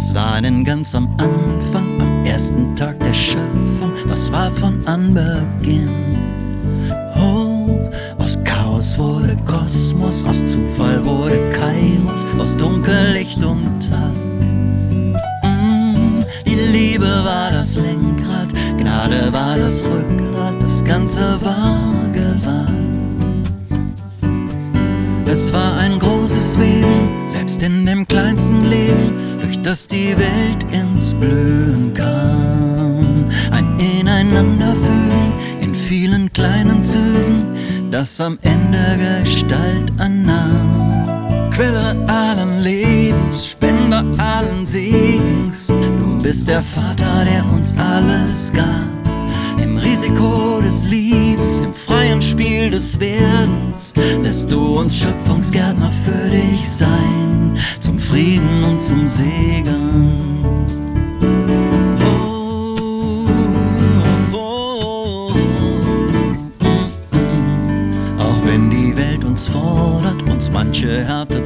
Was war denn ganz am Anfang, am ersten Tag der Schöpfung? Was war von Anbeginn? Oh, aus Chaos wurde Kosmos, aus Zufall wurde Kairos, aus Dunkel Licht und Tag. Die Liebe war das Lenkrad, Gnade war das Rückgrat, das Ganze war gewahrt. Es war ein großes Weben, selbst in dem kleinsten Leben, durch das die Welt ins Blühen kam. Ein Ineinanderfügen in vielen kleinen Zügen, das am Ende Gestalt annahm. Quelle allen Lebens, Spender allen Segens, du bist der Vater, der uns alles gab. Im Risiko des Liebens, im freien Spiel des Werdens, lässt du uns Schöpfungsgärtner für dich sein, zum Frieden und zum Segen. Auch wenn die Welt uns fordert, uns manche Härte